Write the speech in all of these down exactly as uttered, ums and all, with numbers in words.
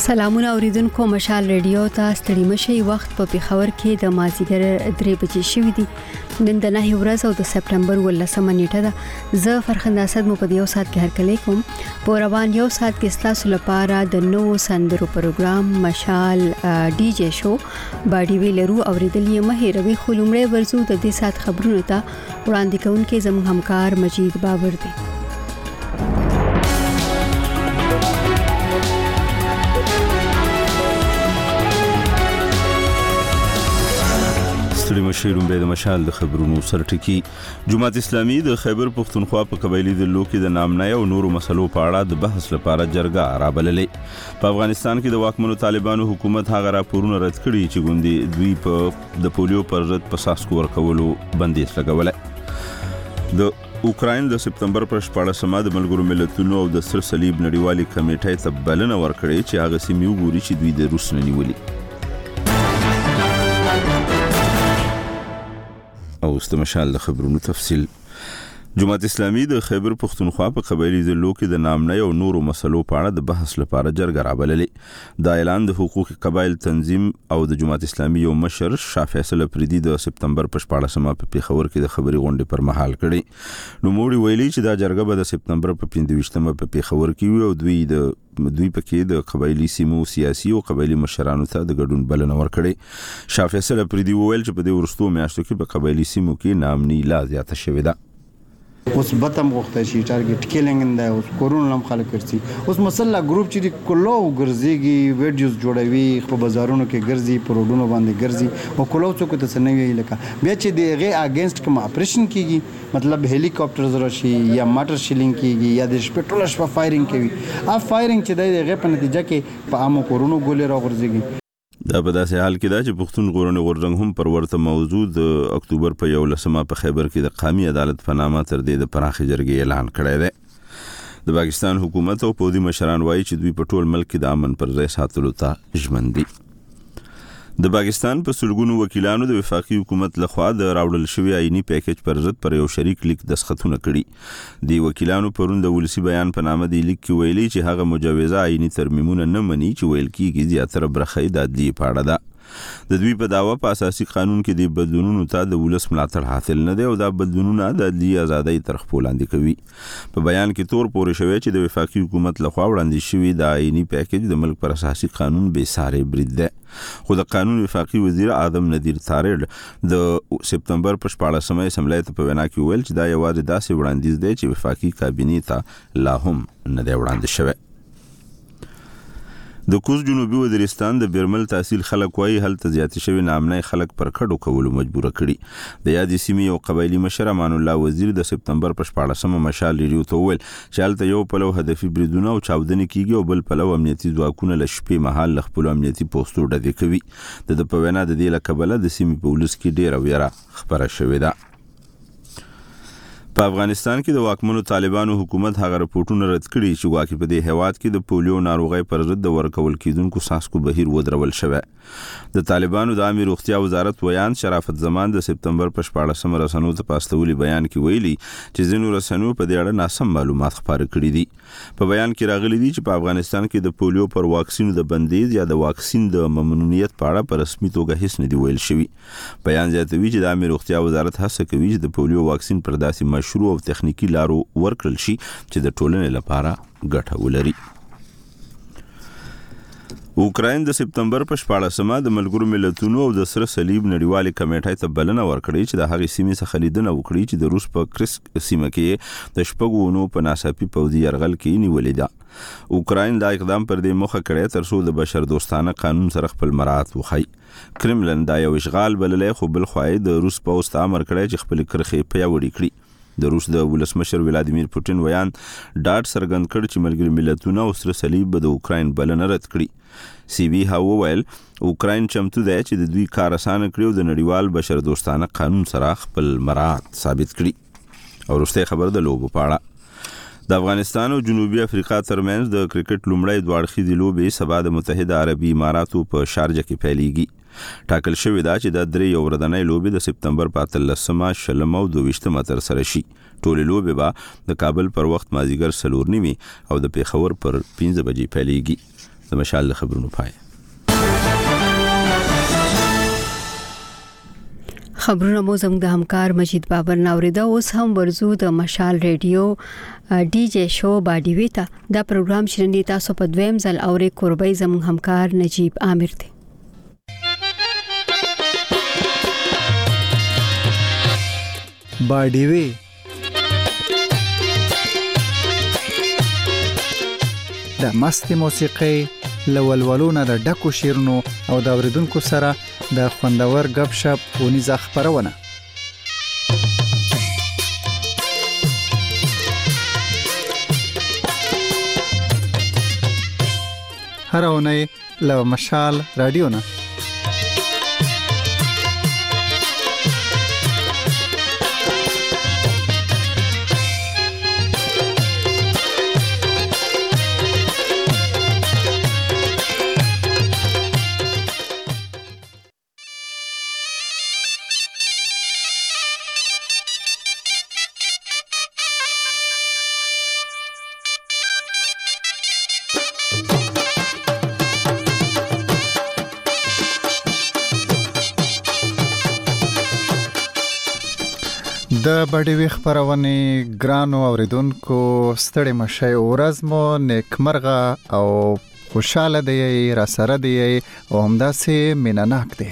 سلامونه اوریدونکو، مشال ریډیو ته ستړي مشي. وخت په پیښور کې د مازیګر درې بجې شوې دي. نن د نهه ورځ او د سپټمبر ولسمه نیټه ده. زه فرخنده اسد مو په یو ساعت کې هرکلی کوم. په روان یو ساعت کې ستاسو لپاره د نو سندرو پروګرام مشال ډي جے شو باډي ویلرو اوریدلې مهیروي خلومړې ورزو د دې ساعت خبرونو ته وړاندې کوونکې زموږ همکار مجید بابر دی. ستړي مشیرون به د مشال د خبرونو سرټکی. جماعت اسلامي د خیبر پختونخوا په قبایلی ضلعو کې د نامنای او نورو مسلو په اړه د بحث لپاره جرګه رابللې. په افغانستان کې د واکمنو طالبانو حکومت هغه راپورونه رد کړي چې ګوندې دوی په د پولیو پر ضد په ساسکو ورکولو بندیز لګولای. د اوکراین د سپتمبر پر شپاړسمه د ملګرو ملتونو او د سر صلیب نړیوالي کمیټې ته بلنه ورکړې چې هغه سیمې وګوري چې دوی د روس نه نیولي. او استمشال د خبرونو تفصیل. جماعت اسلامي د خیبر پختونخوا په قبایلی ضلعو کې د نامنای او نورو مسلو په اړه د بحث لپاره جرګه رابللې. دا اعلان د حقوق قبایل تنظیم او د جماعت اسلامي یو مشر شاه فیصل افریدي د سپتمبر په شپاړسمه په پیښور کې د خبري غونډې پر مهال کړي. نو موړي ویلي چې دا جرګه به د سپتمبر په پنځه ویشتمه په پیښور کې وي او دوی د دوی پکې د قبایلی سیمو سیاسي او قبایلی مشرانو ته د ګډون بلنه ورکړي. شاه فیصل افریدي وویل چې په دې ورستو میاشتو کې په قبایلی سیمو کې نامني لا زیاته شوې ده. اوس بتم غوښته شي ټارګټ کیلینګ انده اوس کورونه هم خلک ورسي. اوس مسله ګروپ چې کلو ګرځيږي ویډیوز جوړوي په بازارونو کې ګرځي په روډونو باندې ګرځي او کلو څوک ته سنوي لکه بیا چې دغه اگینست کوم اپریشن کیږي مطلب هلیکاپټرز راشي یا ماټر شیلینګ کیږي یا د شپټول شپه فایرینګ کوي. ا فایرینګ چې دغه په نتیجه کې په عامو کورونو ګولې راغورځيږي. دا په داسې حال کې دا چې پښتون غورنه غورځنګ هم پر ورته موضوع د اکتوبر په یولسمه په خیبر کې د قومي عدالت په نامه تر دې د پراخي جرګې اعلان کړی دی. د پاکستان حکومت او پودي مشران وایي چې دوی په ټول ملک کې د امن پر ځای ساتلو ته ژمن دي. د پاکستان په سلګونو وکیلانو د وفاقي حکومت لخوا د راوړل شوی آئینی پیکیج پر ضد پر یو شریک لیک دسخطونه کړي. دی وکیلانو پرون د ولسی بیان په نامه دی لیک کې ویلي چې هغه مجوزه آئینی ترمیمونه نه مني چې ویل کیږي زیاتره برخه د عدلیې په اړه ده. د دوی په داوا په اساسي قانون کې د بدلونونو ته د ولس ملاتړ حاصل نه دی او دا بدلونونه د عدلیې ازادۍ تر خپل لاندې کوي. په بیان کې تور پورې شوی چې د وفاقي حکومت لخوا وړاندې شوی د آئینی پیکیج د ملک پر اساسي قانون به ساري برید ده. خو د قانون وفاقي وزیر آدم ندیر تارړ د سپتمبر په شپاړسمه اسمبلی ته په وینا کې ویل چې دا یوازې داسې وړاندیز دی چې وفاقي کابینې ته لا هم نه دی وړاندې شوی. د کوز جنوبي وزیرستان د بیرمل تحصیل خلک وایي هلته زیاتې شوی نامنای خلک پر کډو کولو مجبور کړي. د یادې سیمې یو قبایلی مشر امان الله وزیر د سپتمبر په شپاړسمه مشال ریډیو ته وویل چې هلته یو پلو هدفي بریدونه او چاودنې کیږي او بل پلو امنیتي ځواکونه له شپې مهال له خپلو امنیتي پوسټو ډزې کوي. د ده په وینا د دې له کبله د سیمې په ولس کې ډېره ویره خپره شوې ده. په افغانستان کې د واکمنو طالبانو حکومت هغه راپورټونه رد کړي چې واکې په دې هیواد کې د پولیو ناروغۍ پر ضد ورکول کېدونکو ساسکو بهیر ودرول شوی. د طالبانو د عامه روغتیا وزارت ویان شرافت زمان د سپتمبر په شپاړسمه رسنیو ته پاستولي بیان کې ویلي چې ځینو رسنیو په دې اړه ناسم معلومات خپاره کړي دي. په بیان کې راغلي دي چې په افغانستان کې د پولیو پر واکسین د بندیز یا د واکسین د ممنوعیت په اړه په رسمي توګه هیڅ نه دی ویل شوی. بیان زیاتوي چې د عامه روغتیا وزارت هڅه کوي چې د پولیو واکسین پر داسې شروع او تخنیکی لارو ورکړل شي چې د ټولنې لپاره ګټه ولري. اوکراین د سپتمبر په شپاړسمه د ملګرو ملتونو او د سر صلیب نړیوالي کمیټې ته بلنه ورکړې چې د هغې سیمې څخه لیدنه وکړي چې د روس په کرسک سیمه کې د شپږو اونو په ناڅاپي پوځي یرغل کې نیولې ده. اوکراین دا اقدام پر دې موخه کړی تر څو د بشر دوستانه قانون سره خپل مراعات وښيي. کرملن دا یو اشغال بللی خو بل خوا د روس پوځ ته امر کړی چې خپل کرښې پیاوړې کړي. د روس د ولسمشر ولادیمیر پوتین ویان ډاډ څرګند کړ چې ملګري ملتونه او سره صلیب به د اوکراین بلنه رد کړي. سی بي ها وویل اوکراین چمتو دی چې د دوی کار اسانه کړي او د نړیوال بشر دوستانه قانون سره خپل مراعات ثابت کړي. او وروستۍ خبر د لوبو په اړه. د افغانستان او جنوبي افریقا ترمنځ د کرکټ لومړی دوه اړخیزې لوبې سبا د متحده عربي اماراتو په شارجه کې پیلېږي. ټاکل شوی دا چې د درې یو ورځنۍ لوبې د سپتمبر په اتلسمه شلمه او دوه ویشتمه ترسره شي. ټولې لوبې به د کابل پر وخت مازیګر څلور نیمې او د پېښور پر پنځه بجې پیلېږي. د مشال خبرونو پای. خبرونه مو زموږ د همکار مجید بابر ناوریدا. اوس هم ورزو د مشال ریډیو ډي جی شو باډي ویتا دا پروګرام شرندې تاسو په دویم ځل اورې قربای زموږ همکار نجیب عامر دی. باډي وی د مست موسیقي لولولونه د ډکو شیرونو او د اوریدونکو سره د خوندور غب شپ ونیزه خبرونه. هر اونۍ له مشال رادیو نه د بډوي خبرونه ګرانو اوریدونکو ستړي مشه ورځ مو نیکمرغه او خوشاله دی را سره دی او همداسې مینناک دی.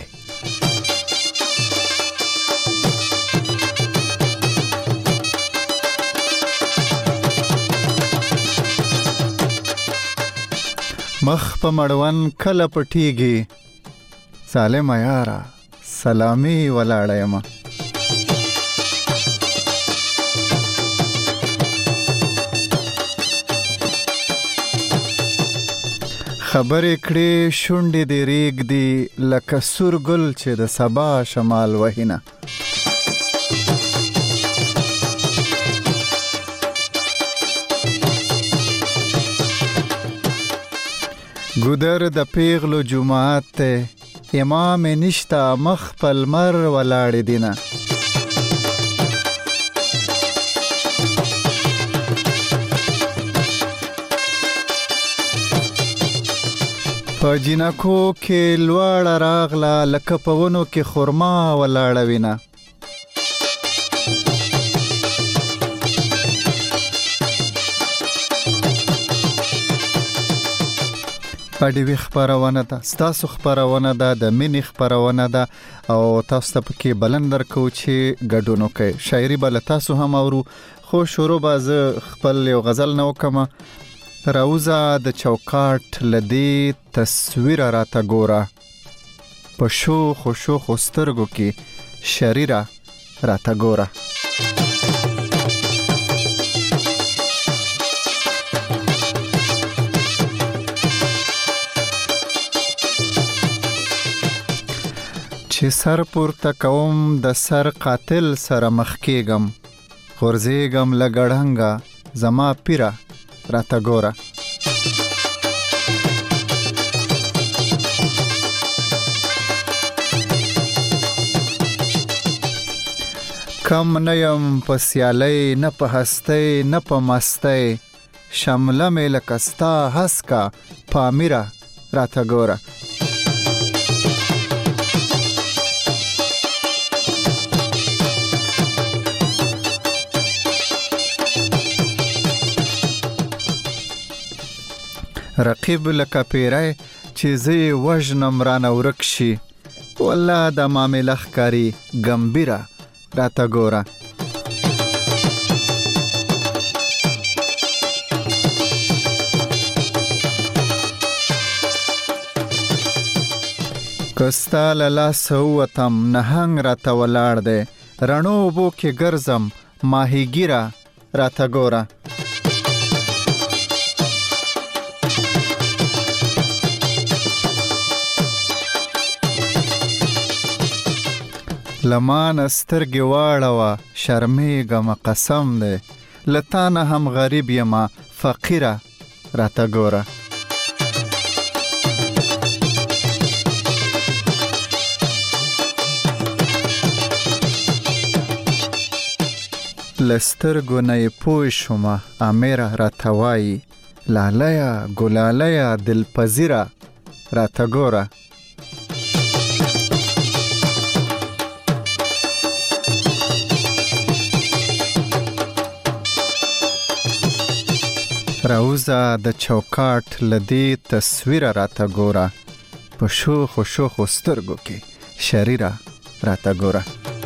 مخ په مړوند کله پټیږي سالم یارا سلامي ولاړم. خبرې کړې شونډې دې ریګ دی لکه سور ګل چې د سبا شمال وهینه. ګودر د پیغلو جماعت ته امام نشتا مخ پل مر ولاړ دینه. په جنکو کې لوړ راغله لکه په ونو کې خرما ولاړه وینه. پډوي خبرونه ده ستاسو خبرونه ده د مینې خبرونه ده او تاسو ته پکې بلندر کو چې ګډونو کوي. شاعري بل تاسو هم اورو خو شروع باز خپل یو غزل نو کما راوزا د چوکاټ لدی تصویر راته ګوره په شو خوشو خوسترګو کې شریره راته ګوره. چې سر پورته کوم د سر قاتل سره مخ کېږم غورځېږم لګړنګه زما پیره راته ګوره. کم نه یم په سیالۍ نه په هستۍ نه په مستۍ شمله مې لکه ستا هسکه پامیره راته ګوره. رقیب لکه پیری چې زه وژنم رانه ورک شي والله د معامله ښکاري ګمبیره راته ګوره. که ستا له لاسه ووتم نهنګ راته ولاړ دی رڼو اوبو کې ګرځم ماهیګیره راته ګوره. لمان سترګې واړوه شرمېږم قسم دی له تا نه هم غریب یمه فقیره راته ګوره. له سترګو نه یې پوه شومه امیره راته وایي لالیه ګلالیه دلپذیره راته ګوره. راوزه د چوکاټ لدی تصویر راته ګوره، په شوخ شوخ سترګو کې شریره راته ګوره.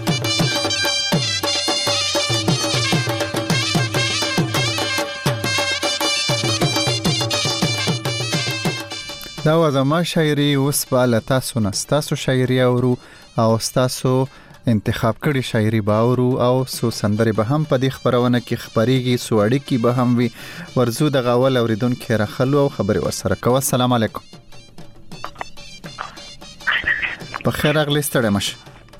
دا و زما شاعري. اوس به له تاسو نه ستاسو شاعري اورو او ستاسو انتخاب کړي شاعري به اورو او سو سندرې به هم په دې خپرونه کې خپرېږي، سو اړیکې به هم وي. ورزو د غاول اوریدونکو راخلو او خبرې ورسره کوو. السلام علیکم. په خیر راغلی ستړی مشه.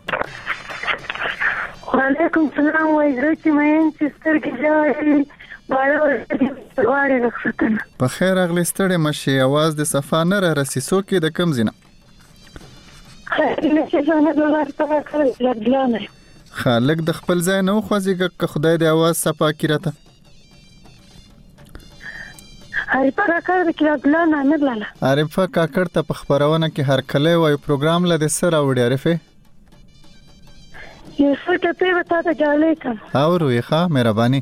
وعلیکم السلام. وای زه چې مې چې سترګې جاري باور وکړم. په خیر راغلی ستړی مشه. आवाज د صفا نه را رسي. سو کې د کم زینه خالق د خپل ځای نه خوځيږي که خدای دې आवाज صفا کړي راته. عارفه کاکړ د کلاګلان نه لاله. عارفه کاکړ ته په خبرونه کې هر کله وای پروګرام لده سره وړي. عارفه یو څه ته په وتا ته جالې کم او روي ښه مهرباني.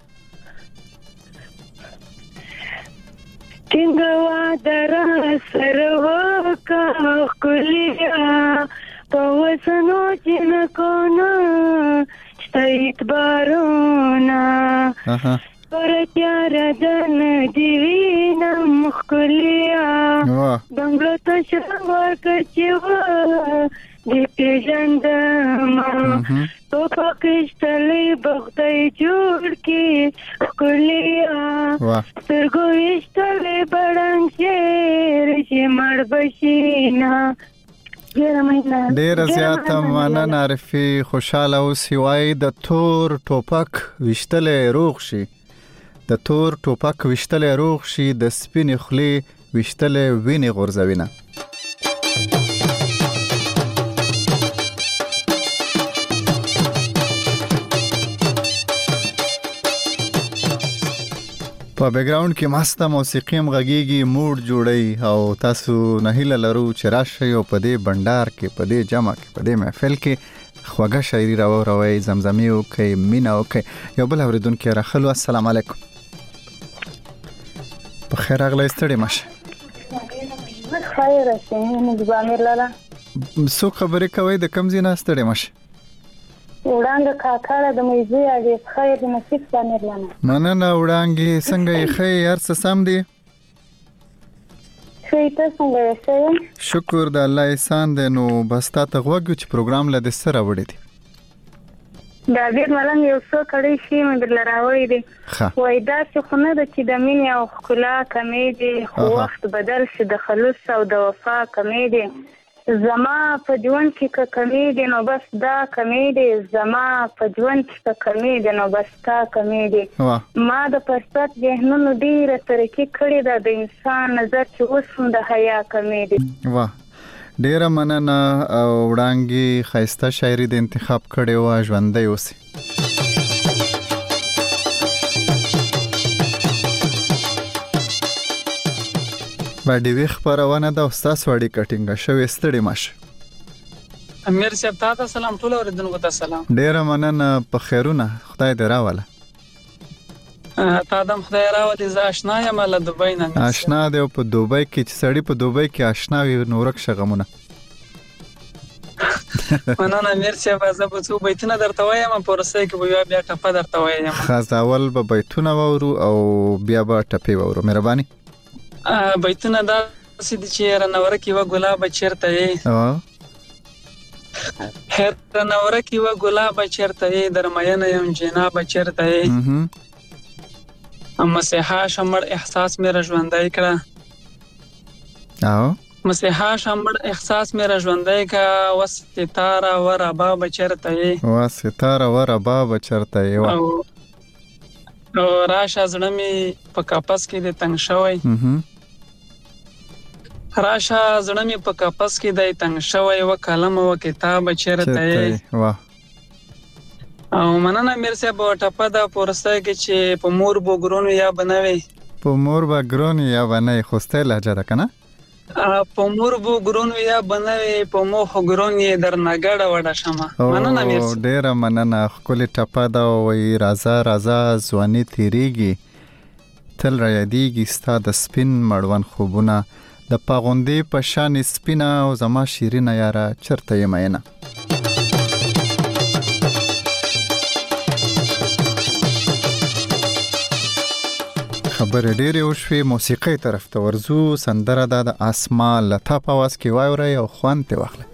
څنګه درا سره وکا کلیه پوسنو جن کو نا ستایت بارونا پر تیار دن دیوینا مخکلیه بنگلو ته شوار کچوا دی پیژندما تو پاکستانی بغدای جوړ کی کلیه سترګو وشتلې بڑنګ شیر چې مړ بشینا. ډیر زیات مننه عارفي. خوشاله او سیوای د تور ټوپک وشتلې روغ شي، د تور ټوپک وشتلې روغ شي، د سپینې خلی وشتلې ویني غورځوینه. په بیک گراوند کې ماسته موسیقي هم غږیږي، موډ جوړي او تاسو نه هیله لرو چې راشي او په دې بندر کې په دې جمع کې په دې محفل کې خوږه شاعري راوړوي، زمزمي او کې مینا او کې یو بل اوریدونکو راخلو. السلام علیکم. په خیر راغلی ستړي مشه. خیر شه نه دی باندې لاله. سو خبرې کوي د کم زینه ستړي مشه. وړاندې کاکړه د مېزې اړې خیر د نصیب باندې لاله. مننه وړاندې څنګه یې خیر هر څه سم دی؟ ته څنګه یې؟ شکر د الله احسان دی. نو بس تا ته غوږ چې پروګرام لده سره وړي دي دا ډېر ملنګ یو څو کړي شي مې در لراوي دي. وای دا څه خو نه د چې د مینې او ښکلا کمې دي، خو وخت بدل شي د خلوص او د وفا کمې دي. زما په ژوند کې که کمې دي نو بس دا کمې دي، زما په ژوند کې که کمې دي نو بس تا کمې دي. ما د فرصت ذهنونو ډېره ترقي کړې ده، د انسان نظر چې اوس هم د حیا کمې دي. واه ډیره مننه. وړاندې خایسته شاعري د انتخاب کړې و، ژوندۍ اوسې. باندې وی خبرونه د استاد وړي کټینګ شوې ستړي ماشه. امیر صاحب تاسو سلام ټول اوریدونکو ته سلام. ډیره مننه. په خیرونه خدای دې راواله. تا دم خدای راوړي. ز آشنا یم له دوبۍ نه. آشنا دی په دوبۍ کې چې سړی په دوبۍ کې آشنا وي نورک شغمونه. مننه امیر صاحب. زه په څو بیتونه درته وایم په ورسې کې به بیا ټپه درته وایم. خاصاول به بیتونه وورو او بیا به ټپې وورو. مهرباني. بیتونه دا سید چې رنور کې و ګلاب چیرته یې هر رنور کې و ګلاب چیرته یې درمین یم جناب چیرته یې مسیحا شمړ احساس مې رژوندای کړه او مسیحا شمړ احساس مې رژوندای کا وستاره و رباب چیرته یې وستاره و رباب چیرته یې او راشه زړه مې په کاپس کې د تنگ شوی راشه زړه مې په کاپس کې د تنگ شوی و کلم او کتاب چیرته یې واه او مننه میر صاحب ټپه دا پورسته کې چې په مور بوګرونو یا بنوي په مور با ګرون یا ونه خوسته لهجه ده کنه په مور بو ګرون یا بنوي په مو خو ګرون یې در نګړه وډه شمه مننه میر ډیره مننه خپل ټپه دا وی رازا رازا ځواني تیریږي تل را یادېږي ستا د سپین مړوند خوبونه د پاغوندې په شان سپینه او زما شیرینه یاره چرته یې مینه خبر ډېرې وشوي موسیقي طرف ته ورزو سندره دا د اسمان لتا په واس کې واوري او خوان ته واخله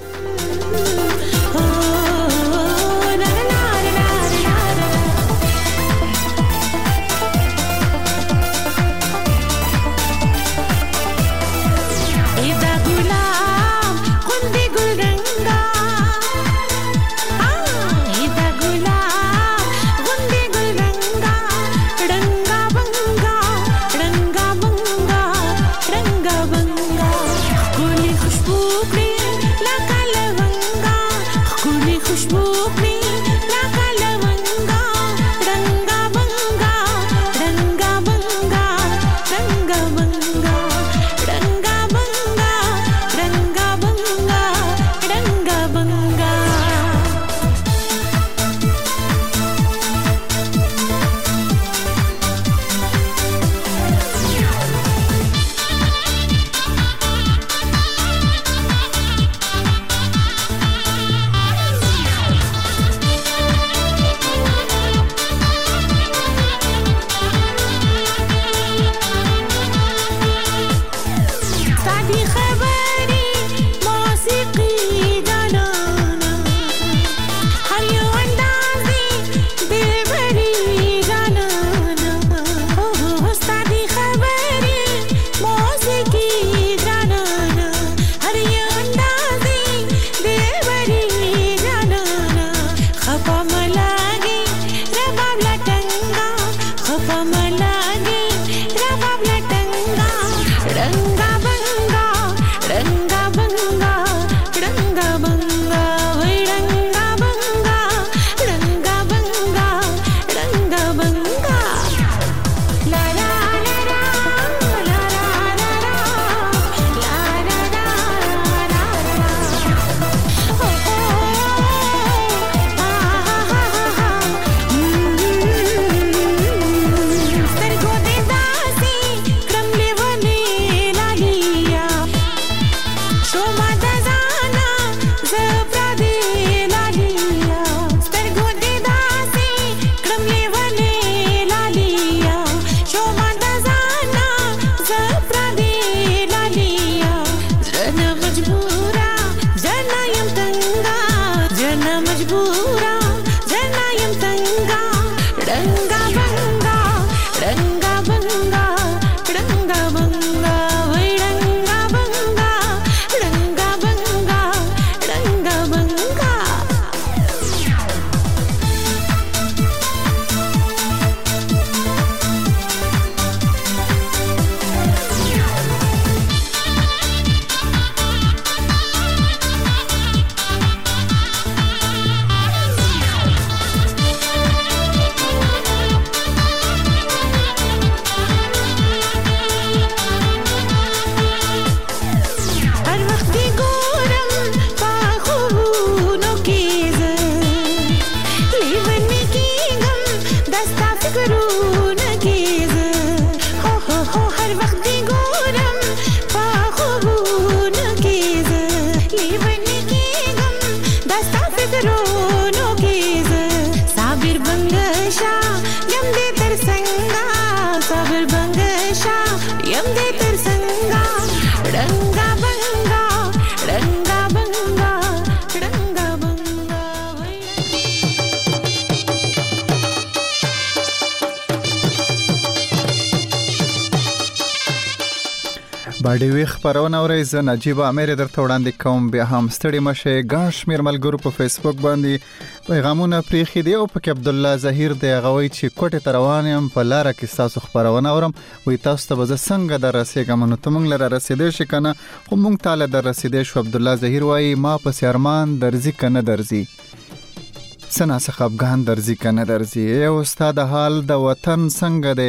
باډي وی خبرونه اورئ زه نجیب امیر درته وړاندې کوم بیا هم ستړي مشه ګڼ شمیر ملګرو په فیسبوک باندې پیغامونه پریخي دی او پکې عبد الله ظهیر دی غوي چې کوټه تروان يم په لار کې تاسو خبرونه اورم وي تاسو ته به څنګه در رسېږم نو ته مونږ لره رسیدې شي کنه خو مونږ تعالی در رسیدې شو عبد الله ظهیر وای ما په سرمان درځي کنه درځي سنا څخه افغان درځي کنه درځي او استاد حال د وطن څنګه دی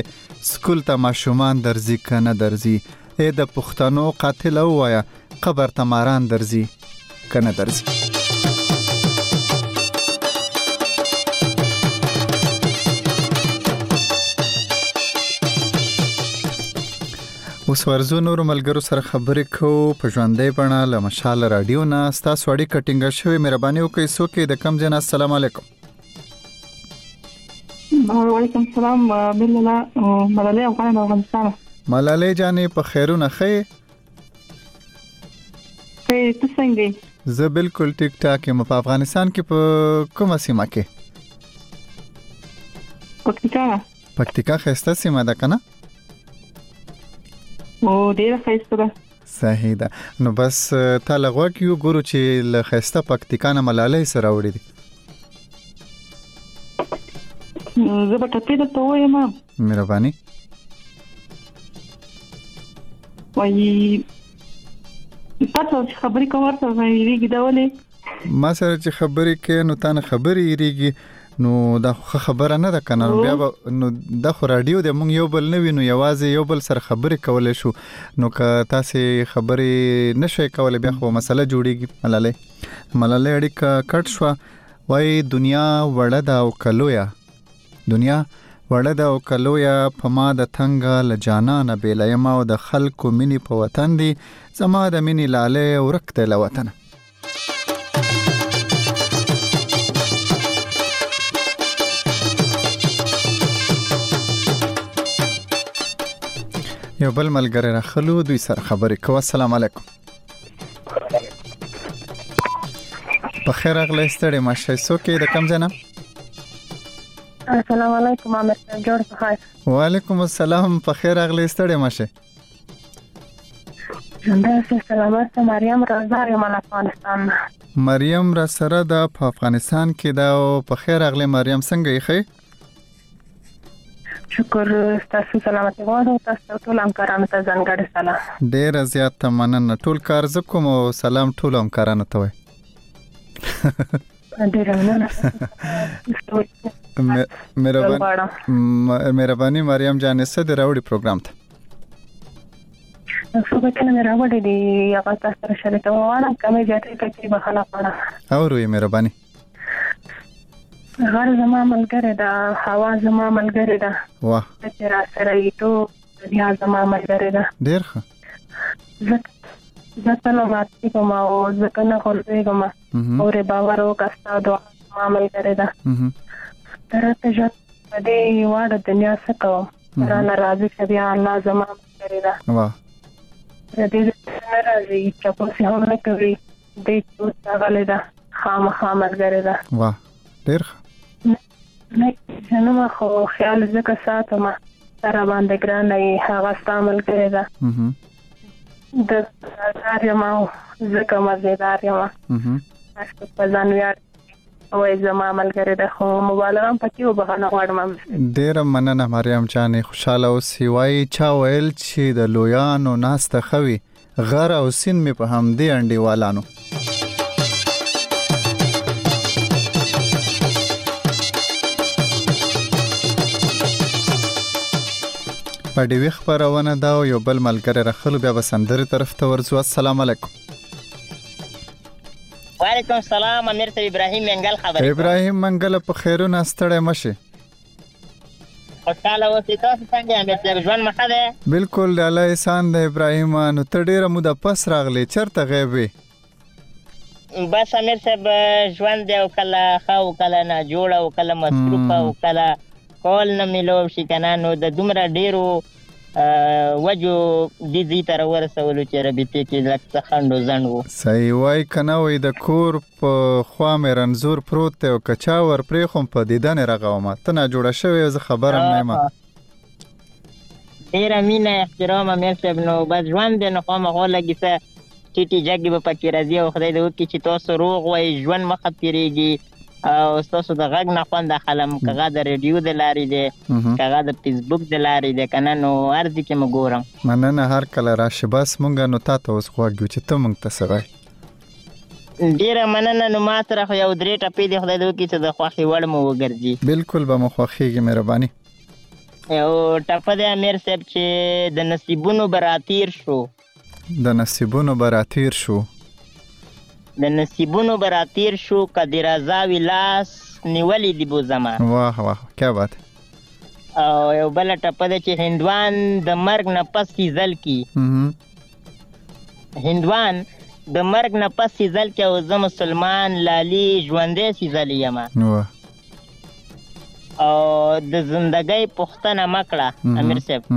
سکول ته ماشومان درځي کنه درځي اې د پښتنو قاتل وایا قبر ته ماران درځي کنه درځي. اوس ورزو نور ملګرو سره خبرې کوو په ژوندۍ بڼه له مشال رادیو نه. ستاسو اړیکه ټینګه شوې، مهرباني وکړئ څوک د کم ځای نه. السلام علیکم. وعلیکم السلام. بالله ملالۍ افغان افغانستان. ملالۍ جانې په خیرونه ښه؟ ته څنګه؟ زه بالکل ټیک ټاک یم. په افغانستان کې په کومه سیمه کې؟ پکتیکا. پکتیکا ښایسته سیمه ده که نه؟ او ډیره ښایسته ده. صحیح ده. نو بس تا له غوږ یو ګورو چې له ښایسته پکتیکا نه ملالۍ څه راوړي دي. زه به ټپې درته ووایم. مهرباني. وایي تاسو چې خبرې کوئ ورته یېرېږي دا ولې؟ ما سره چې خبرې کوې نو تا نه خبرې یېرېږي، نو دا خو خبره نه ده که نه؟ بیا به نو دا خو راډیو دی، موږ یو بل نه وینو، یوازې یو بل سره خبرې کولی شو. نو که تاسې خبرې نه شئ کولی بیا خو مسله جوړېږي. ملالۍ ملالۍ اړیکه کټ شوه. وایي دنیا وړه ده او که لویه، دنیا وړه ده او که لویه، په ما د تنګه له جانانه بېله یم او د خلکو مینې په وطن دي، زما د مینې لالی ورک دی له وطنه. یو بل ملګری راخلو، دوی سره خبرې کوو. السلام علیکم. په خیر راغلی، ستړی مه شئ. څوک یې د کوم ځای نه؟ السلام علیکم. عامر صاحب جوړ په خیر. وعلیکم السلام. په خیر راغلی، ستړی مه شئ. همداسې سلامت. مریم رازار یم له افغانستان نه. مریم را سره ده په افغانستان کې ده. او په خیر راغلی مریم، څنګه یې ښې؟ شکر. تاسو سلامت غواړم. تاسو ټول همکارانو ته ځانګړی سلام. ډیره زیاته مننه. ټول کار زه کوم او سلام ټول همکارانو ته وایي. ډیره مننه. مهرباني مریم جانې، څه دې راوړي پروګرام ته؟ څه بچنه مې راوړي دي، هغه تاسو سره شریکوم غواړم. کمې زیاتې پکې بخښنه غواړم. اورو یې مهرباني. غر زما ملګری ده، هوا زما ملګری ده. واه. چې را سره یې ټول دنیا زما ملګری ده. ډېر ښه. زه کله ماتې کوم او زه کله غورځېږم، اورې باور وکړه ستا دعا زما ملګری ده. ته راته ژوند په دې واړه دنیا څه کوم، رانه راضي شه بیا الله زما ملګری ده. واه. د دې نه راځي، چپوسې هم نه کوي، دې چې اوس راغلې ده خامخا ملګری ده. واه ډېر ښه. نه جنمه خو خیال ځکه ساتم سره باندې ګرانه یې، هغه ستا ملګری ده. د مزدار یم او ځکه مزېدار یم، په ځان ویاړ وایي زما ملګری ده. خو مبالغه هم پکې وبخښنه غواړم. ډېره مننه مریم جانې، خوشحاله اوسې. وایي چا ویل چې د لویانو ناسته ښه وي، غر او سیند مې په همدې انډیوالانو. په ډیوی خبرونه دا او یو بل ملګری راخلو، بیا به سندرې طرف ته ورځو. السلام علیکم. وعلیکم السلام. امیر صاحب ابراهیم منګل خبرې. ابراهیم منګل په خیرونه ستړی مشي. خوشاله اوسې. تاسو څنګه امیر صاحب، ژوند مخه ده؟ بالکل د الله احسان ده. ابراهیم نو ته ډیره موده پس راغلی، چرته غیب وې؟ بس امیر صاحب ژوند دی، او کله ښه او کله ناجوړه او کله مصروفه او کله کول نه میلو شي که نه. نو د دومره ډیرو وجو دې ځای ته راورسولو چې رابطې کې لږ څه خنډ و ځنډ و. صحیح وایي که نه وایي د کور په خوا مې رنځور پروت دی او که چا ور پرېښوم په دیدن یې رغومه. ته ناجوړه شوې، زه خبر هم نه یم. ډېره مینه احترام امیر صاحب. نو بس ژوند دی، نو خامخا لږې څه ټیټې جګې به پکې راځي، او خدای دې وکړي چې تاسو روغ وایي، ژوند مخه تېرېږي، او تاسو د غږ نه خوند اخلم، که هغه د ریډیو د لارې دی، که هغه د فیسبوک د لارې دی، که نه نو هر ځای کې مو ګورم. مننه، هر کله راشي. بس مونږ نو تا ته اوس غوږ یو چې ته مونږ ته څه وایې. ډېره مننه. نو ما سره خو یو درې ټپې دي، خدای دې وکړي چې د خوښې وړ مو وګرځي. بالکل به مو خوښېږي. مهرباني. یو ټپه دی امیر صاحب چې د نصیبونو براتیر شو د نصیبونو براتیر شو د نصیبونو براتیر شو کدی رضا وی لاس نیولی دی بو زما. واه واه کیا بات. او یو بل ټپه دی چې هندوان د مرګ نه پس سیزل کی هندوان د مرګ نه پس سیزل کی او زه مسلمان لالی ژوندې سیزلی یم. واه او د زندګۍ پوښتنه مکړه امیر صاحب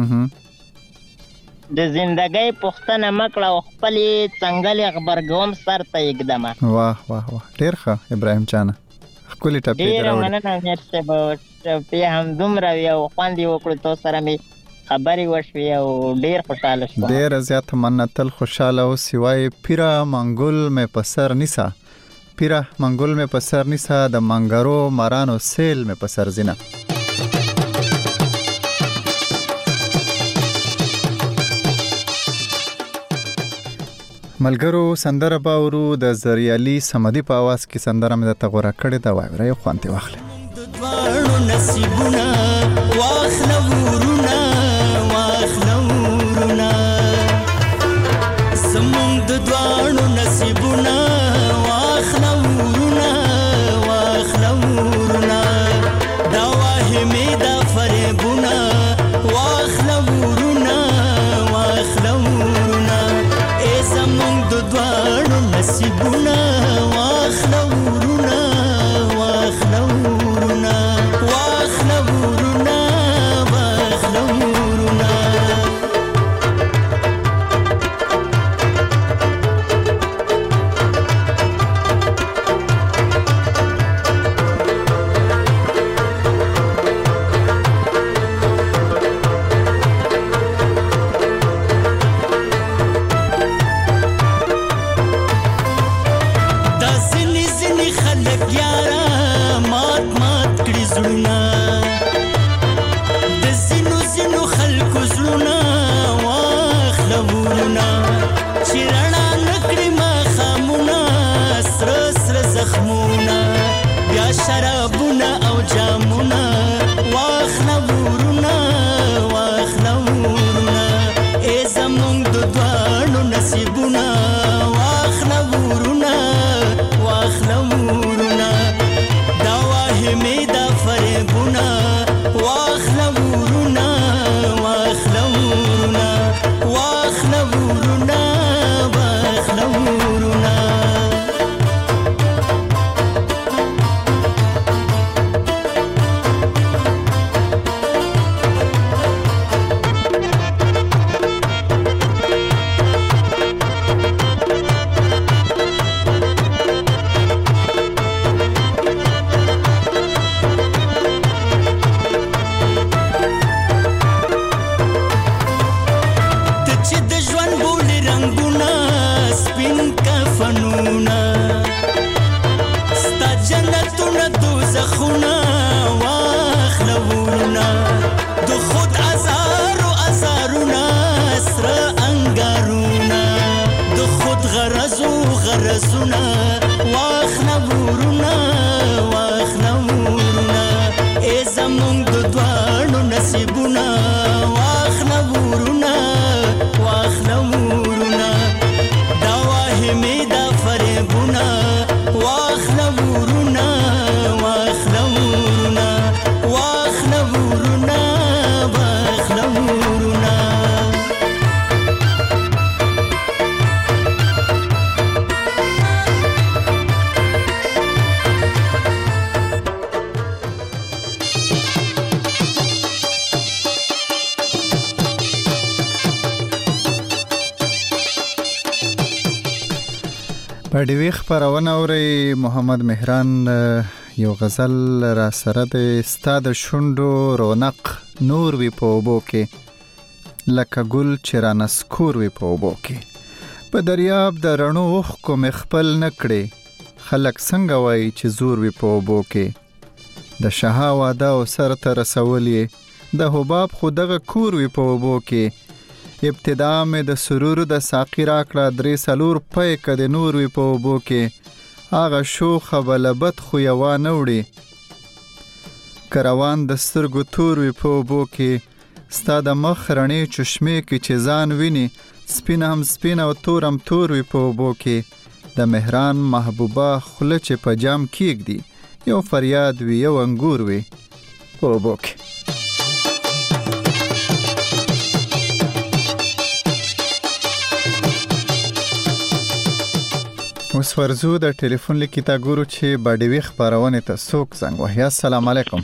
د زندګۍ پوښتنه مکړه او خپلې څنګلې غبرګوم سر ته یږدمه. واه واه واه ډېر ښه ابراهیم جانه ښکلې ټپې دې ډېره راوړې. مننه امیر صاحب. ټپې همدومره وي او خوند یې وکړو تو سره مې خبرې وشوې او ډېر خوشحاله شوم. ډېره زیاته مننه تل خوشحاله اوسې. وایي پیره منګل مې په سر نیسه پیره منګل مې په سر نیسه د منګرو مارانو سیل مې په سر ځینه. ملګرو سندره باورو د زریالي سمدي په आवाज کې سندره مې د تغوره کړې دا وای راي خوانته واخله. دوانو نصیبونه واخله ورونه واخله ورونه زمونږ د دوانو نصیبونه واخله ورونه واخله ورونه دا واهمې دا فریبونه واخله ورونه واخله ورونه ای زمونږ د دوانو نصیبونه واخله ورونه واخله ورونه واخله ورونه واخله ورونه. شرابونه او جامونه واخله ورونه واخله ورونه ای زمونږ د دوانو نصیبونه واخله ورونه واخله ورونه دا واهمې دا فریبونه واخله ورونه واخله ورونه واخله ورونه واخله ورونه. غرزونه واخله ورونه واخله ورونه ای زمونږ د دوانو نصیبونه واخله ورونه واخله ورونه دا واهمې دا فریبونه واخله ورونه واخله ورونه واخله ورونه واخله ورونه. په ډیوی خبرونه اوري محمد مهران یو غزل را سره د استاد شوندو رونق نور وی په وبو کې لکه ګل چې را نسکور وی په وبو کې په دریاب د رڼو وخ کو مخبل نکړي خلک څنګه وای چې زور وی په وبو کې د شها واده او سر ته رسولې د حباب خودغه کور وی په وبو کې ابتدا مې د سرور د ساقی راکړه درې سلور پې کده نور وی په وبو کې هغه شو خبلبت خو یوا نوړي کروان د سترګو تور وي په اوبو کې ستا د مخ رڼې چشمې کې چې ځان ویني سپین هم سپین او تور هم تور وي په اوبو کې د مهران محبوبه خوله چې په جام کېږدي یو فریاد وي یو انګور وي په اوبو کې. اوس ورزو د ټلیفون لیکي تا ګورو چې باډوي خبرونه ته څوک زنګ وهي. السلام علیکم.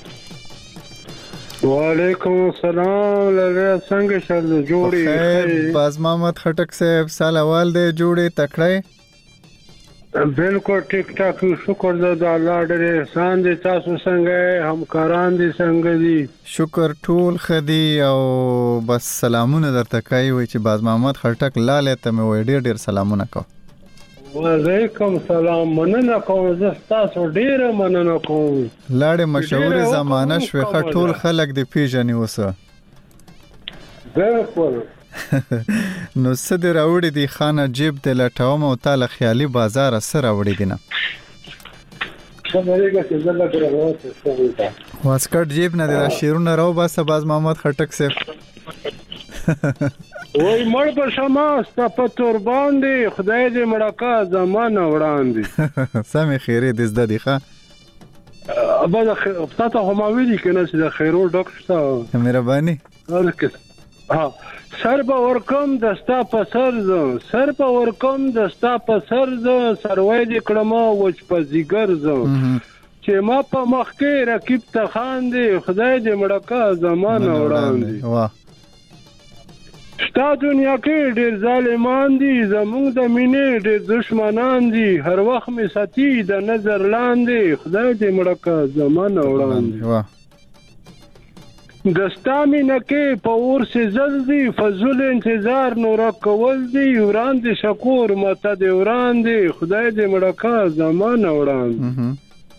وعلیکم السلام. لږه څنګه شل جوړي خیر باز محمد خټک صاحب سلام دې جوړي تکړه بالکل ټیک ټاک شکر د الله ډېر احسان دي. تاسو څنګه همکاران دي څنګه دي؟ شکر ټول خدي او بس سلامونه درته کوي چې باز محمد خټک لاله ته مې وې ډېر ډېر سلامونه کوم. وعلیکم سلام. مننه کوم زه تاسو ډیره مننه کوم. لاړې مشهور زمانہ شوه ټول خلک دی پیژني اوسه. بالکل. نو څه دی راوړي دی خانه جیب د لټوم او تعالی خیالي بازار سره راوړي دي نه. خبرېږي چې زله غواړم څه واسکټ جیب نه دی شیرونه راو باسه باز محمد خټک صاحب. وای مړ په شمه ستا په تور باندې خدای دې مړکا زمانه وړاندې. سمې خیرې دې زده دي ښه ابا د فتاته هم ویلي کنه چې د خیرو ډک شته مهرباني ارکس ها سر په ورکم د ستا په سر ز سر په ورکم د ستا په سر ز سروي دې کړم وچ په زیګر ز چې ما په مخ کې رکیب ته خاندې خدای دې مړکا زمانه وړاندې. واه شتا دنیا کې ډېر ظالمان دي زموږ د مینې ډېر دشمنان دي هر وخت مې ساتي د نظر لاندې خدای دې مړکا زمانه وړاندې. د ستا مینه کې په اور سېزل دي فضول انتظار نوره کول دي وړاندې شکور ماته دې وړاندې خدای دې مړکا زمانه وړاندې.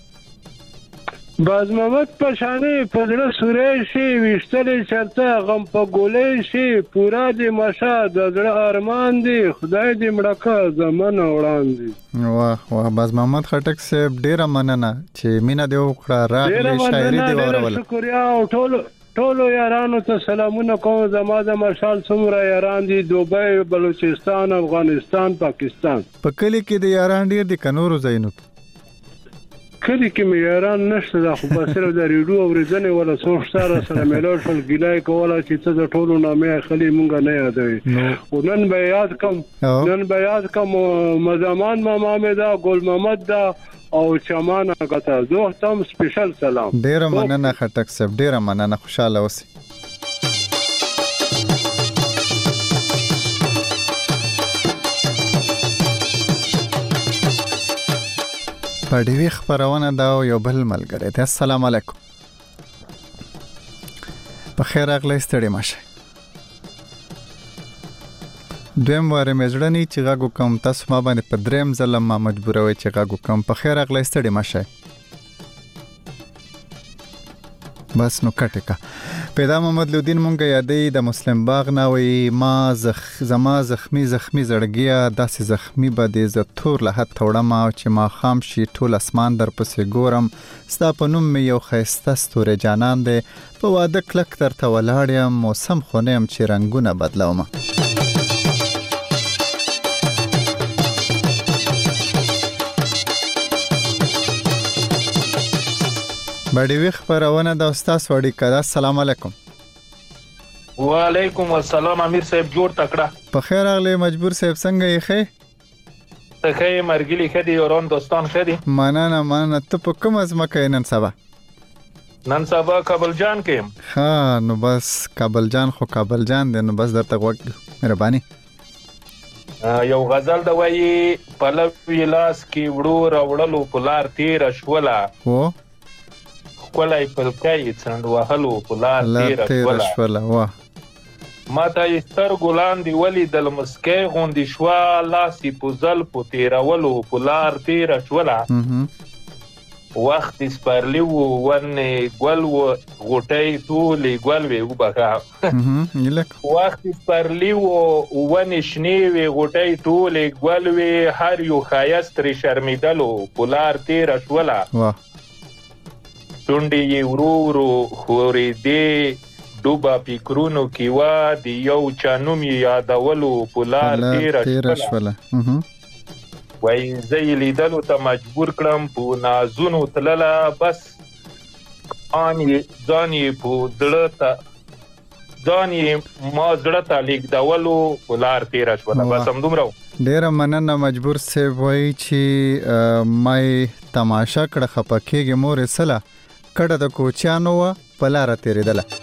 باز محمد پشانې په زړه سوری شي ویشتلې چرته غم په ګولۍ شي پورا دې مشه د زړه ارمان دی خدای دې مړکا زمانه وړاندې. واه واه باز محمد خټک صاحب ډیره مننه چې مینا دې وکړه راغلی شاعري دې واورول. شکریا او ټول ټولو یارانو ته سلامونه کوم. زما د مشال څومره یاران دي دوبۍ بلوچستان افغانستان پاکستان. په کلی کې د یاران ډیر دي کنورو زینو کلی کې مې یاران نشته دا خو بس صرف د ریډیو اورېدنې ولا څوک سره سره میلاو شول ګیلای کوله چې ته د ټولو نامې خلی مونږ نه یادوي. او نن به یاد کم نن به یاد کم مزمان ماما مې دا ګل محمد دا او چمانه غته زه تم سپیشل سلام. ډیر مننه خټک صاحب ډیر مننه خوشاله اوسئ. پډوي خبرونه دا یو بل ملګری دی. السلام علیکم. په خیر اغلی ستړي ماشه. دویم واره مزړنی چې غاګو کوم تاسو ما باندې په دریم ځل ما مجبوروي چې غاګو کوم. په خیر اغلی ستړي ماشه. بس نو کټه پیدا محمد لودین مونږه یادې د مسلم باغ نه وي ما زخ زما زخمی زخمی زړګیا داسې زخمی بده ز تور له هټ وړم چې ما خام شي ټول اسمان در پسې ګورم ستا په نوم مې یو خيسته ستوره جانان دی په واده کلک ترته ولاړم موسم خونم چې رنگونه بدلوم. باډوي خبرونه د استاد وړي کړه. السلام علیکم. وعلیکم السلام امیر صاحب جوړ تکړه. په خیر اغلی مجبور صاحب څنګه یې خې؟ ته خې مرګلی خدي اورون دوستان خدي. مننه مننه. ته په کوم ځمکه نن سبا؟ نن سبا کابل جان کې. ها نو بس کابل جان خو کابل جان دی نو بس درته وګ مهرباني. یو غزل د وایي پلوی لاس کې وړو راوړلو پلار تیر شولا. هو کولای پلکای څنډ وهلو پلار تیر شولا. واه ما ته ستر ګلان دی ولی دل مسکې غوندي شوا لاسي پوزل پو تیرولو پلار تیر شولا. وخت سپارلی وو ونه ګل وو غټي ټولې ګل وی وبخا. وخت سپارلی وو ونه شنی وی غټي ټولې ګل وی هر یو خایست ری شرمیدلو پلار تیر شولا. واه شونډې یې ورو ورو خورېدې ډوبه فکرونو کې وا د یو چا نوم یې یادولو په لار تېره شوله وایي زه یې لیدلو ته مجبور کړم په نازونو تلله بس ځان یې په زړه ته ځان یې ما زړه ته لیږدولو په لار تېره شوله بس همدومره و. ډیره مننه مجبور صاحب وایي چې ما یې تماشه کړه خفه کېږي مورې سله کډه د کوچیانو وه په لاره تېرېدله.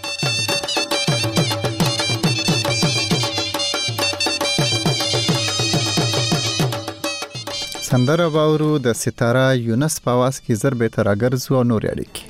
سندره باورو د ستاره یونس په आवाज کې زر به تر اگرزو او نور اړیکې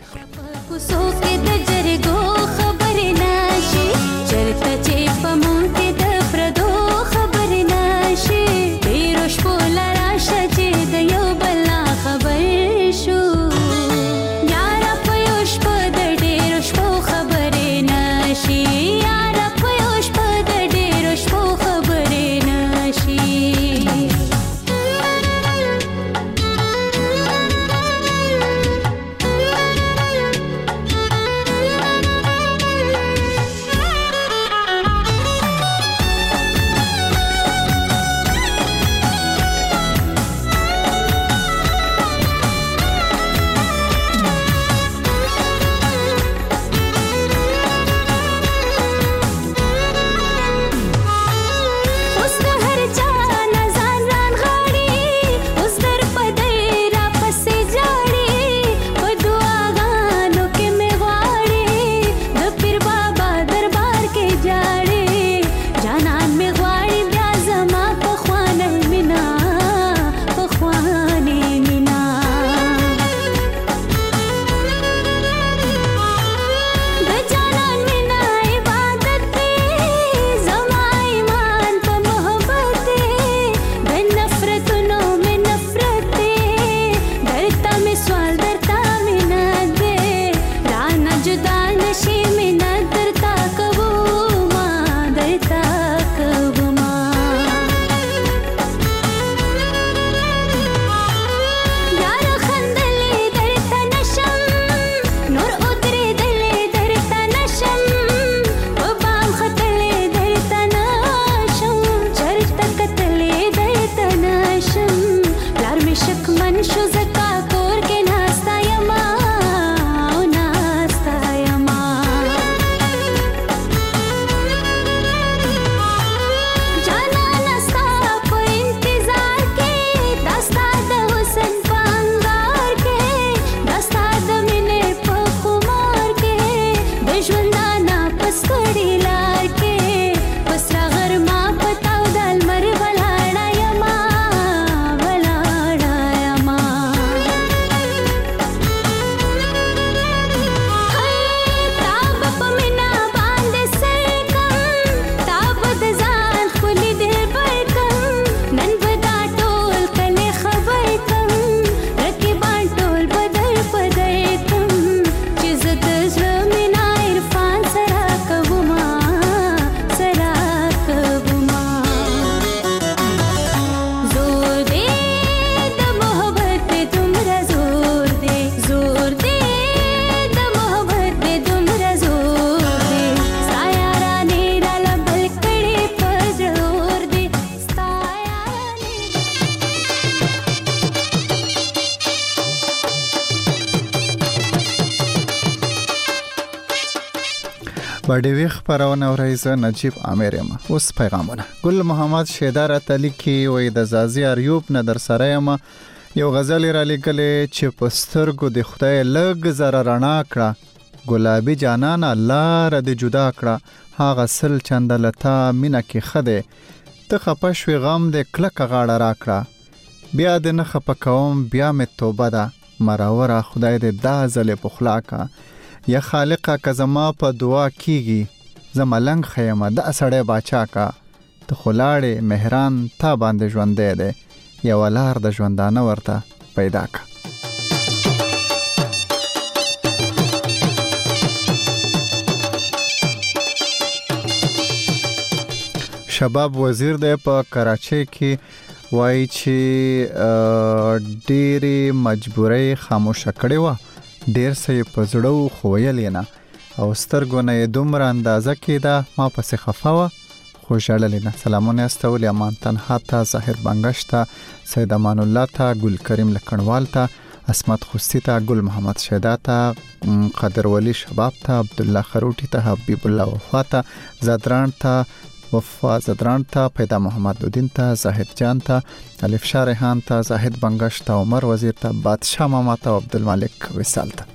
باډوي خبرونه ورایزه نجیب عامر یم. اوس پیغامونه ګل محمد شیدار تعالی کې وې د زازي اریوب نه در سره یم. یو غزل را لګلې چې پسترګو د خدای لګ زره رڼا کړه ګلابي جانان الله ر دې جدا کړه هاغه سل چندلتا مینا کې خده ته خپشوي غم د کلک غاړه را کړه بیا د نه خپکوم بیا مې توبه ده مراوره خدای دې دا زله پخلاکا یا خالقه کزما په دعا کیږي زملنګ خیمه د اسړې باچا کا ته خلاړې مهران تا باندې ژوندې ده یا ولار د ژوندانه ورته پیدا کا. شباب وزیر د په کراچۍ کې وایي چې ډېری مجبورۍ خاموشه کړې و ډیر څه په زړه خو ویل نه او سترګو نه دومره اندازه کېده ما پسې خفاوه خو ژړلې نه. سلامونه استول امان تنها ته، ظاهر بنگش ته، سید امان الله ته، ګل کریم لکنوال ته، اسمت خوستی ته، ګل محمد شیدا ته، قادر ولی شباب ته، عبد الله خروټی ته، حبیب الله وفا ته، زدران ته، وفا زدران ته، پیدا محمد الدین ته، زاهد جان ته، الف شارحان ته، زاهد بنگش ته، عمر وزیر ته، بادشاہ ماما ته، عبدالملک وصال ته.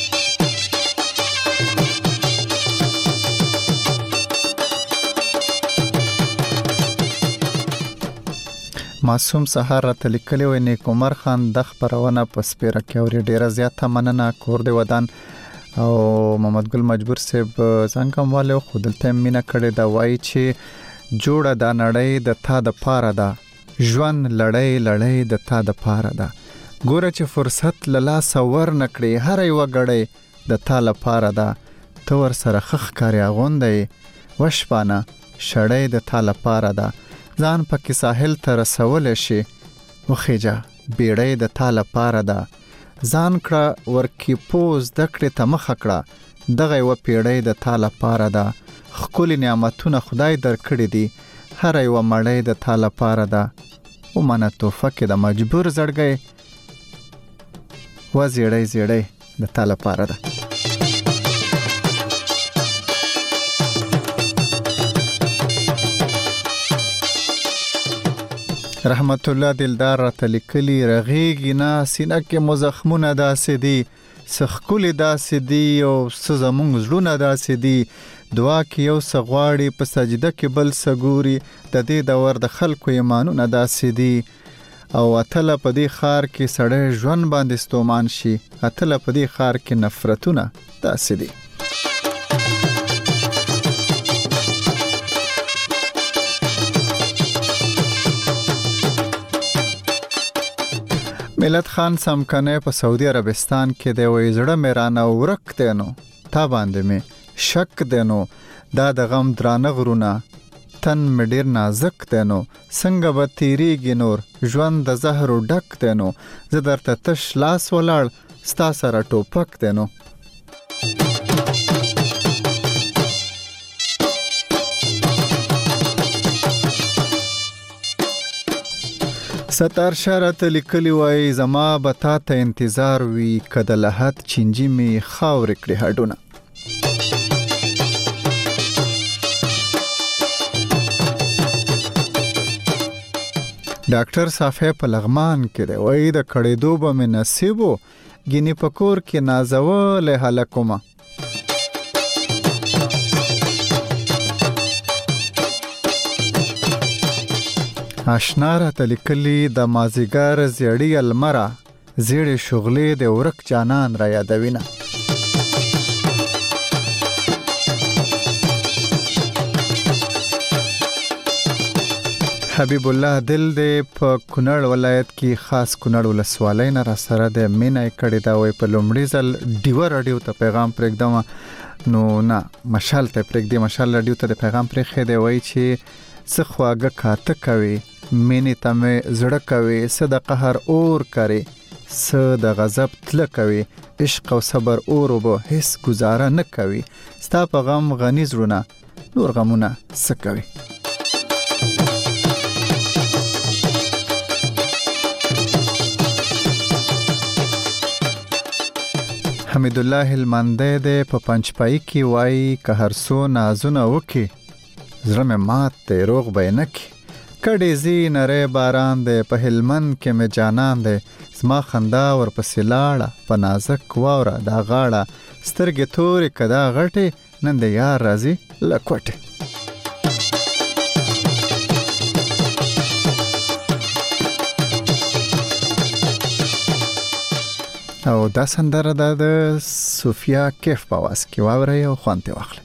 معصوم سهار را تلیکلی و نیک عمر خان د خبرونه په سپیره کې اوري ډیره زیاته مننه. کور دی ودان او محمد ګل مجبور صاحب څنګه والو خودلته مینا کړي دا وای چې جوړه د نړۍ د تا د پاره ده، ژوند لړۍ لړۍ د تا د پاره ده، ګوره چې فرصت لاله سور نکړي هر یو غړې د تا لپاره ده، تو ور سره خخ کاری غوندې وشپانه شړې د تا لپاره ده، ځان پکې ساحل ته رسول شي وخېجا بیړۍ د تا لپاره ده، ځان کړه ورکی پوز دکړې ته مخ کړه دغه و پیړۍ د تا لپاره ده، خپل نعمتونه خدای درکړي دي هر یو مړۍ د تا لپاره ده، او منه توفه کې د مجبور زړګي و زیړۍ زیړۍ د تا لپاره ده. رحمت الله دلدار را تلیکلی رغیگی نا سینه کې مزخمونه داسې دي، سخکولی داسې دي او سزمونږ زړونه داسې دي، دعا کې یو سغواړي په سجده کې بل سګوري، د دې دور د خلکو ایمانونه داسې دي، او اتله په دې خار کې سړی ژوند باندې ستومان شي، اتله په دې خار کې نفرتونه داسې دي. ملت خان سمکنه په سعودي عربستان کې دی وې زړه میرانه ورک دی نو تا باندې می شک دی نو دا د غم درانه غرونه تن می ډیر نازک دی نو څنګه به تیریږي نور ژوند د زهر ډک دی نو زه درته تش لاس ولاړ ستا سره ټوپک دی نو. ستار شرط لیکلی وای زما بتا ته انتظار وی کده لحد چنجي می خاور کړي هډونه. ډاکټر صافه په لغمان کې دی وای د کړي دوه مې نصیبو ګینی پکور کې نازول هلکومه. آشنا را تلیکلی د مازیګر زیړی المرا زیړې شغلې د ورک جانان را یادوینه. حبیب الله دل د په کونړ ولایت کې خاص کونړ ولسوالۍ نه را سره د مینای کړي دا وای په لومړي ځل ډیو رادیو ته پیغام پرېږدم نو نه مشال ته پرېږدي مشال رادیو ته د پیغام پرېښې دی وای چې څه خواږه کاته کوي مینې ته مې زړه کوي څه د قهر اور کوي څه د غضب تله کوي عشق او صبر اور به هیڅ گزاره نه کوي ستا په غم غني زړونه نور غمونه څه کوي. حمید الله المنده د په پنځپای کې وای که هر سو نازونه وکي زړه مې مات دی روغ به نه کی کډې زی نری باران دی په هلمند کې مې جانان دی زما خندا ورپسې لاړه په نازک واوره دا غاړه سترګې تورې کدا غټې نن د یار راځي لکوټې. او دا سندره ده د صوفیا کیف په واس کې واورئ او خوند ترې واخلئ.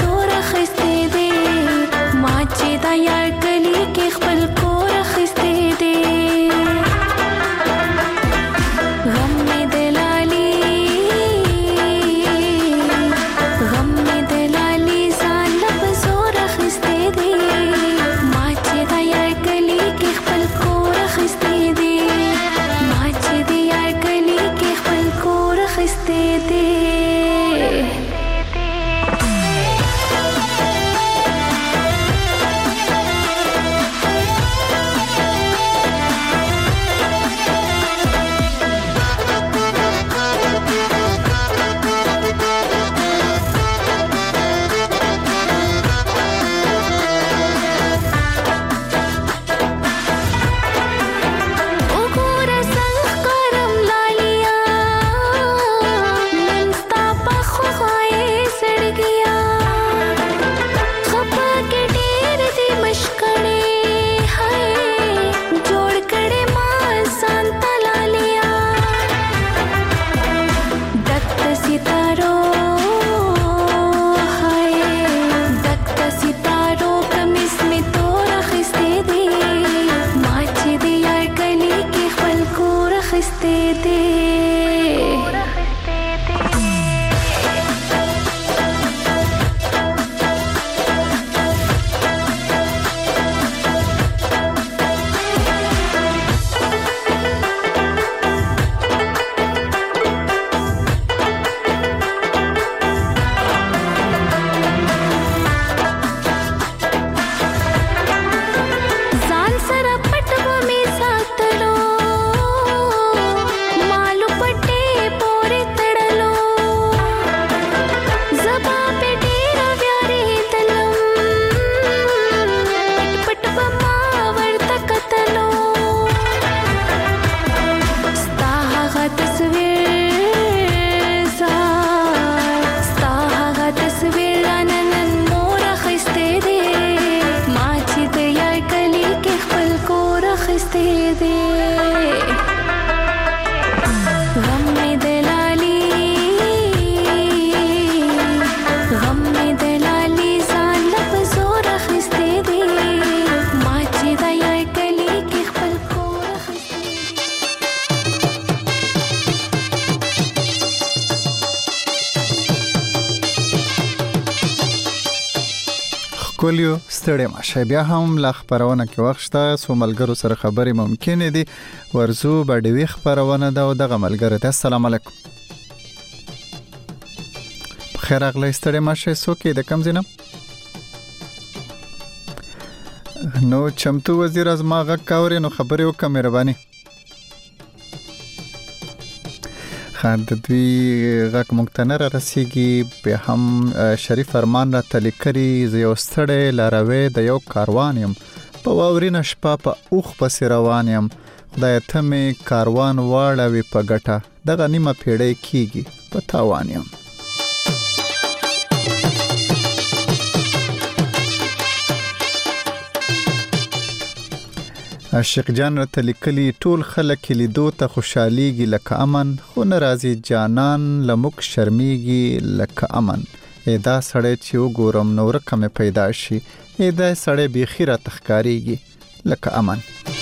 خپل کور خسته خسته دي کولیو ستړی ماشه بیا هم لا خبرونه کې وخت شته سو ملګرو سره خبرې ممکن دي ورزو بډوي خبرونه دا او دغه ملګری ته السلام علیکم خیر اغلی ستړی ماشه سو کې د کم زینم نو چمتو وزیر از ما غږ کاوري نو خبرې وکړه مهرباني خان د دوی غږ مقتنر رسیږي به هم شریف فرمان را تلیکري زیو ستړی لاروي د یو کاروان يم په واورینه شپه په اوخ پس روان يم خدای ته می کاروان واړوي په ګټه دغه نیمه پیړۍ کیږي په تاوان يم عاشق جان رته لیکلی ټول خلک لیدو ته خوشحاليږي لکه امن خو ناراضي جانان لمک شرميږي لکه امن ادا سړی چې وګورم نو رقم پیدا شي ادا سړی بيخيره تخکاریږي لکه امن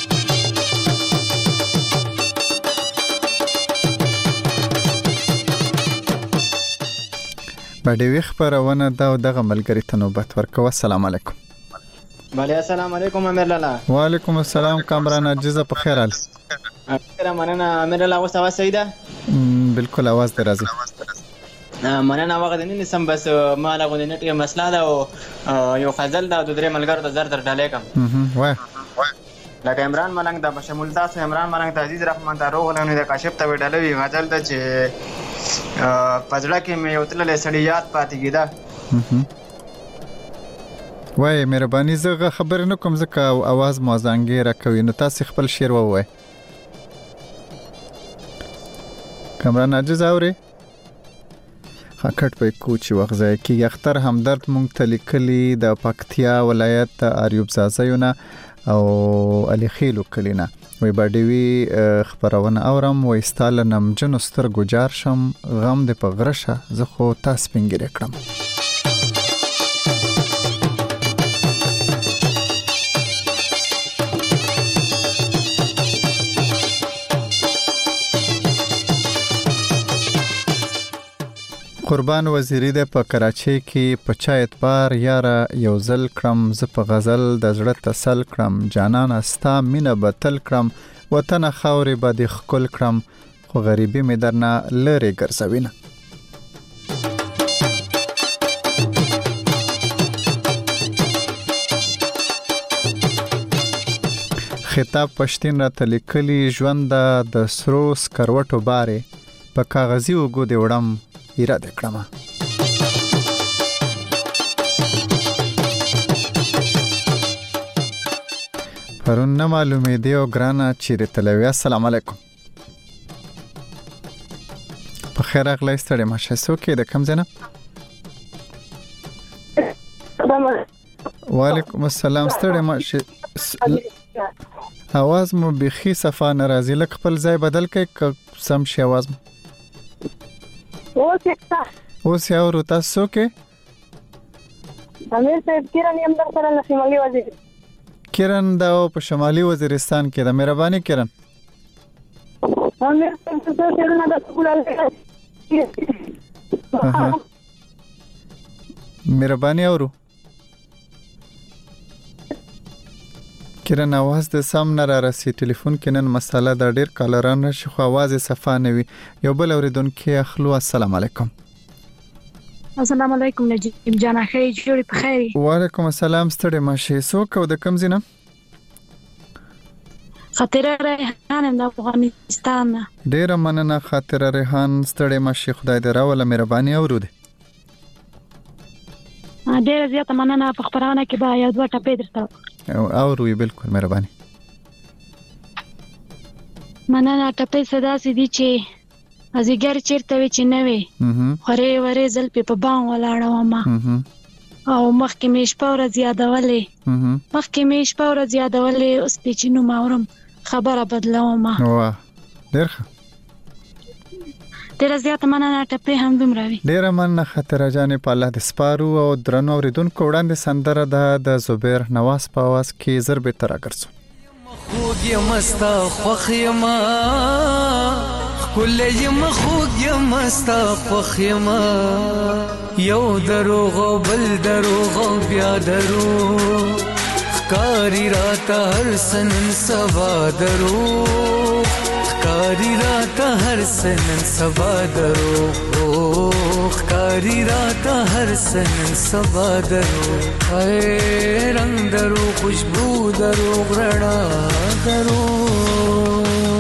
باندې وی خبرونه دا دغه ملګری ته نوبت ورکو السلام علیکم بله السلام علیکم امیر لالا وعلیکم السلام کامران عجزه په خیر حال خیر مننه امیر لالا اوس आवाज صحیح ده بالکل आवाज درازي مننه وغه د نن سم بس ما له غو نت یو مسله ده او یو خزل ده د درې ملګرو ته زر در ډالې کم وای لکه عمران ملنګ د بشمول تاسو عمران ملنګ ته عزیز رحمان ته روغ لنه د کاشف ته وډلوي غزل ده چې پزړه کې مې یو تللې سړیات پاتې کیده وای مهرباني زه خبر نه کوم ځکه आवाज موزانګي راکوي نو تاسو خپل شعر ووای کامران عجز اوري خکټ په کوچ وغځه کې اختر همدرد مونږ تلیکلی د پکتیا ولایت اریوب زازیونه او علي خیلو کلینا وای باډوي خبرونه اورم وای ستاله نم جن ستر ګجار شم غم د پغرشه زه خو تاسو پنګری کړم قربان وزیری د په کراچۍ کې په چا اعتبار یاره یو ځل کړم ز په غزل د زړه تسل کړم جانان استا مینه بتل کړم وطن خاورې باندې خکل کړم خو غریبي مې درنه لری ګرځوینه خطاب پښتين را تلیکلی ژوند د سرو سکروټو باره په کاغذي وګو دی وړم اراده کړم پرون نه معلومې دی او ګرانا چیرې تلوي السلام علیکم په خیر اغلی ستړي ماشه سو کې د کم زنه وعلیکم السلام ستړي ماشه आवाज مو بخي صفه ناراضي لک خپل ځای بدل کړئ سم شي आवाज اوس څه اوس یو ورو تاسو کې امیر صاحب کیران یم در سره شمالي وزیر کیران دا په شمالي وزیرستان کې د مهرباني کیران امیر صاحب څه څنګه د سکول مهرباني اورو کرن आवाज د سم نه را رسي ټلیفون کې نن مساله د ډیر کالران شي خو आवाज صفه نه وي یو بل اوریدونکو اخلو السلام علیکم السلام علیکم نجیب جان خیر جوړ په خیر وعلیکم السلام ستړي مشه سو کو د کم زینه خاطر ریحان د افغانستان ډیر مننه خاطر ریحان ستړي مشه خدای دې راوله مهرباني اورود ډیر زیاته مننه په خبرونه کې با یو دوه ټپې درته او روی بالکل مهرباني مننه ټپې صدا سي دي چې ازګر چیرته وي چې نه وي خوري ورې زل په بان ولاړه ما او مخکې مې شپه ور زیادولې مخکې مې شپه ور زیادولې اوس په چینو ماورم خبره بدلوم ما واه ډېر ډېر زیاته مننه ټپې هم دومره وي ډېر مننه خاطر جانې په الله د سپارو او درنو اوریدونکو وړاندې سندره ده د زبیر نواز په आवाज کې ضرب تر اگرڅو خوږ یمستا خوخ یما کله یم خوږ یمستا خوخ یما یو دروغ بل دروغ بیا دروغ کاری راته هر سنن سبا دروغ کاری راته هر سنن سبا دروغ کاری راته هر سنن سبا دروغ اے رنگ دروغ خوشبو دروغ رڼا دروغ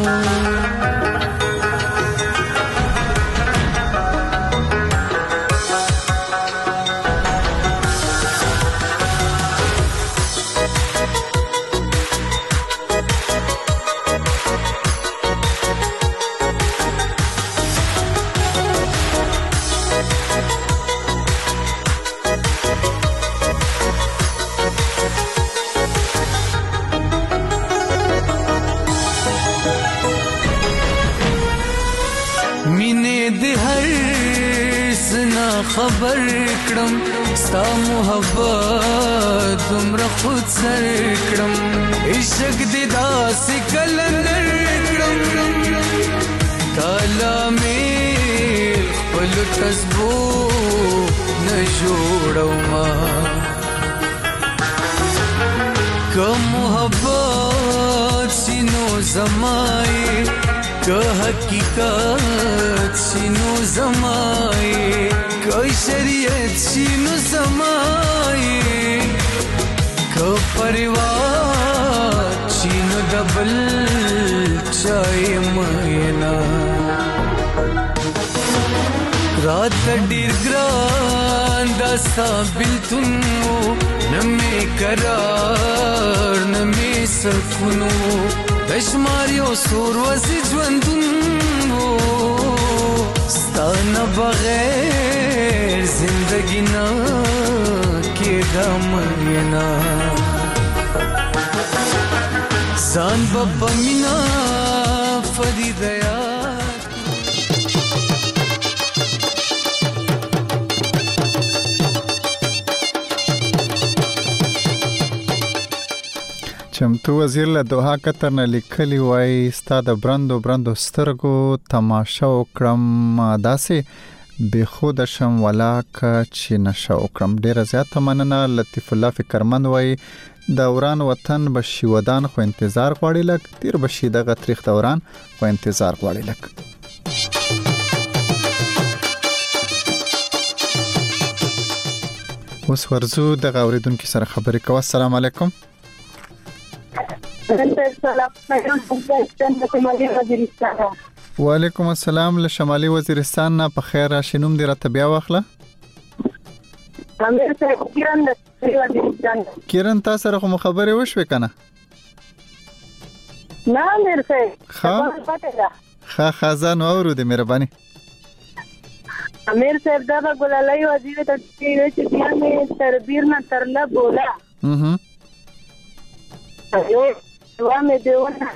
خبر کړم ستا محبت دومره خود سر کړم عشق دې داسې کلندر کړم کالا مې خپل تسبو نه جوړوما که محبت سینو زمای که حقیقت سینو زمای کوئی شریعت شینو سمائی کو پریوار شینو دبل چائی مینا رات ډیر ګران داستا بلتنو نمی قرار نمی سکونو دشماریو سور وزی جوندنو ستانا بغیر زندگی نا کېدا مرینا ځان بابا مینا فریدیا چمتو وزیر له دوحه قطر نه لیکلی وای ستا د برندو برندو سترګو تماشا وکړم داسې به خود شم ولاک چې نشه وکړم ډیره زیاته مننه لطیف الله فکرمند وای دوران وطن بشي ودان خو انتظار غواړي لک تیر بشي دغه تاریخ دوران خو انتظار غواړي لک اوس ورزو د اوریدونکو سره خبرې کوم السلام علیکم وعلیکم السلام له شمالي وزیرستان نه په خیر راشنوم دی راته بیا واخله امیر صاحب کیرن د وزیرستان کیرن تاسو سره کوم خبرې وشوي کنه نه امیر صاحب ها ها خزان اورو دې مهرباني امیر صاحب دا ګلالای وزیر ته چې بیا مې تربیر نه ترله بولا اها یو وامه دیونه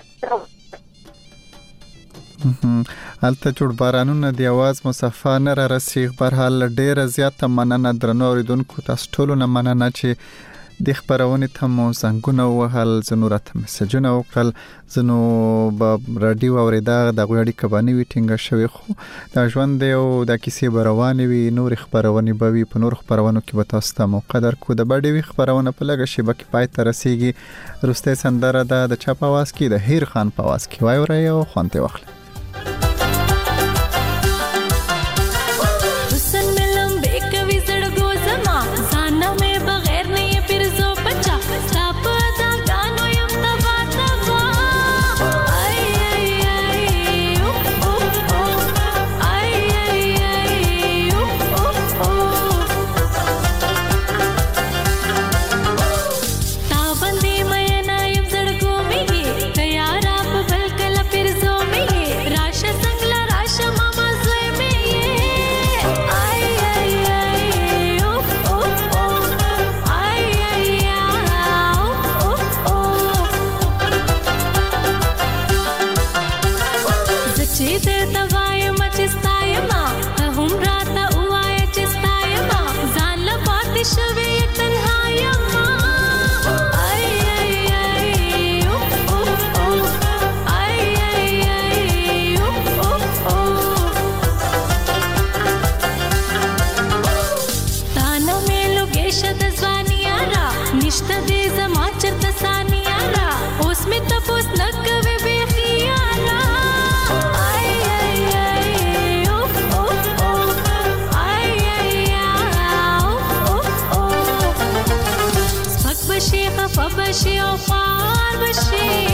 الته جوړ بارانونه دی आवाज مصفا نه را رسیږ بهرحال ډیره زیاته مننه درنو اوریدونکو تاسو ټول نه مننه چې د خبرونه ته مو څنګه وهل زنو راته مسجونه وکړل زنو په رادیو اوریدا د غوړی کبانی ویټینګ شوی خو دا ژوند دی او د کیسې بروانې وی نور خبرونه به وی په نور خبرونو کې به تاسو ته مقدر کو د باډي وی خبرونه په لګه شي بکې پای ته رسیږي رسته سندره د چا په واس کې د هیر خان په واس کې وای ورای او خونته وخت بشي او خوار بشي